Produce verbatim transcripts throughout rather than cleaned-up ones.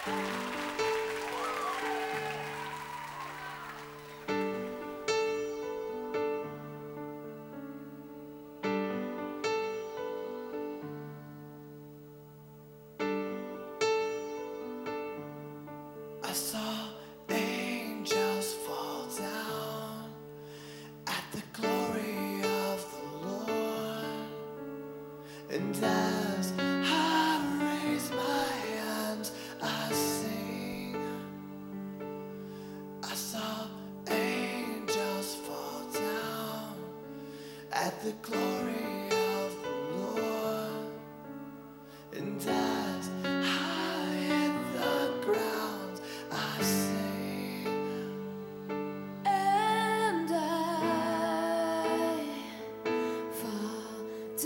I saw angels fall down at the glory of the Lord, and as I raise my hands, I sing. I saw angels fall down at the glory of the Lord, and as I hit the ground, I sing. And I fall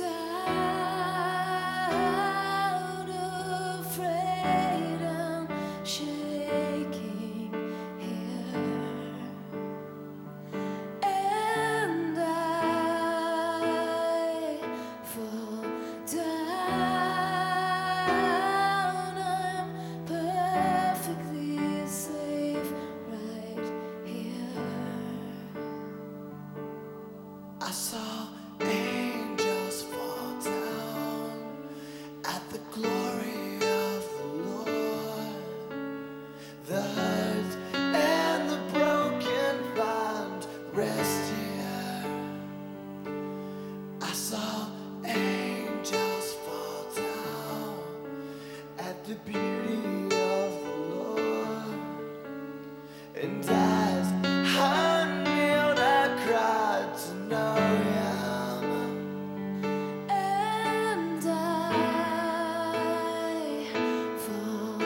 down, afraid and shaking here. And I fall down, I'm perfectly safe right here. I saw angels fall down at the glory of the Lord. The hurt and the broken find rest here. I saw angels fall down at the beauty of the Lord, and as I kneeled, I cried to know Him. And I fall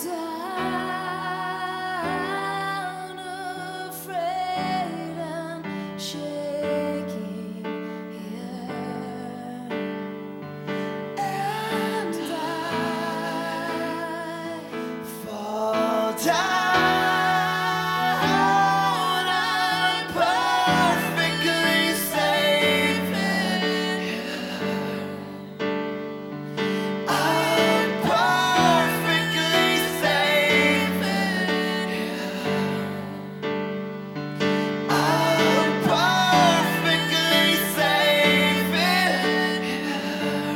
down, afraid and shaking here. And I Fall down, I'm perfectly safe in here. I'm perfectly safe in here. I'm perfectly safe in here.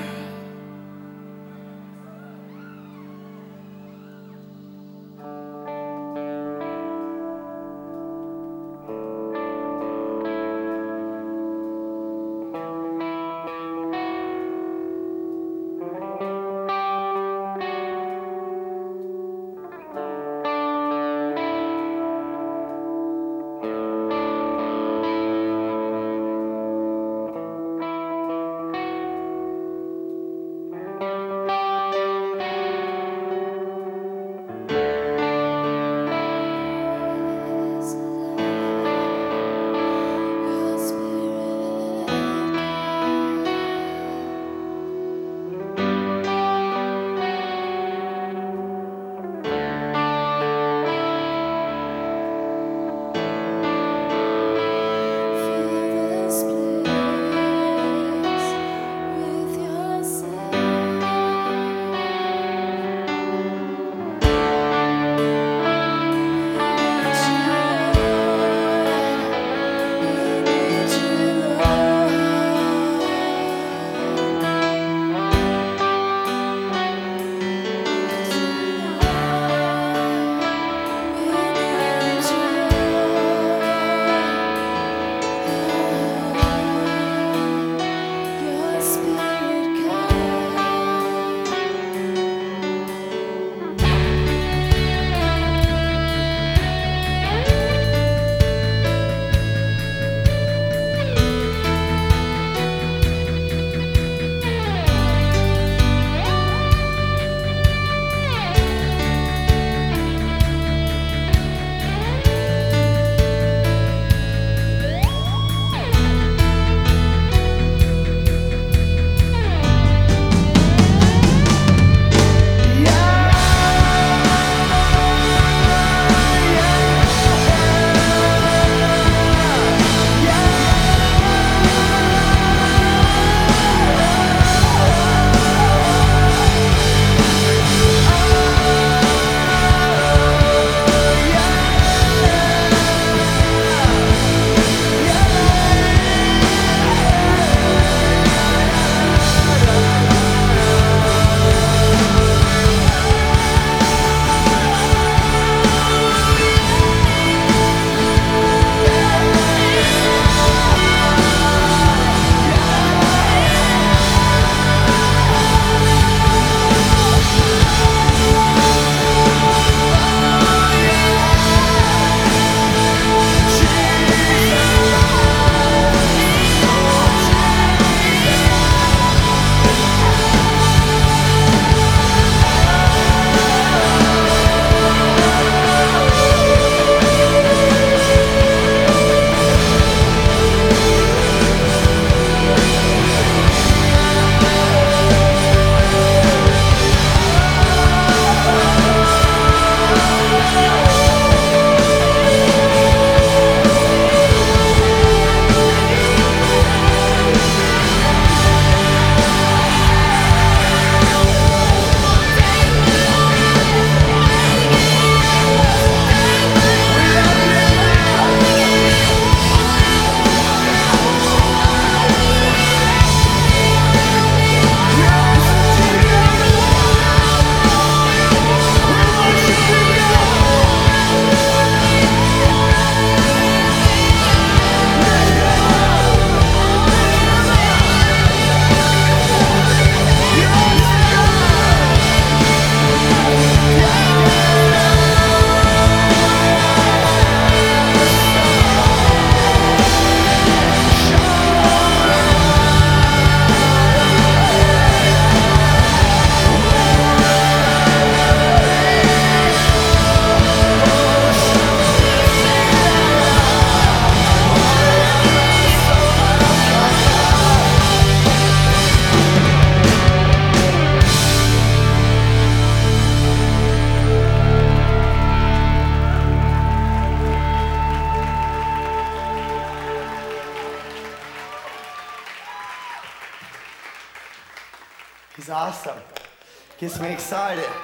He's awesome. Gets me excited.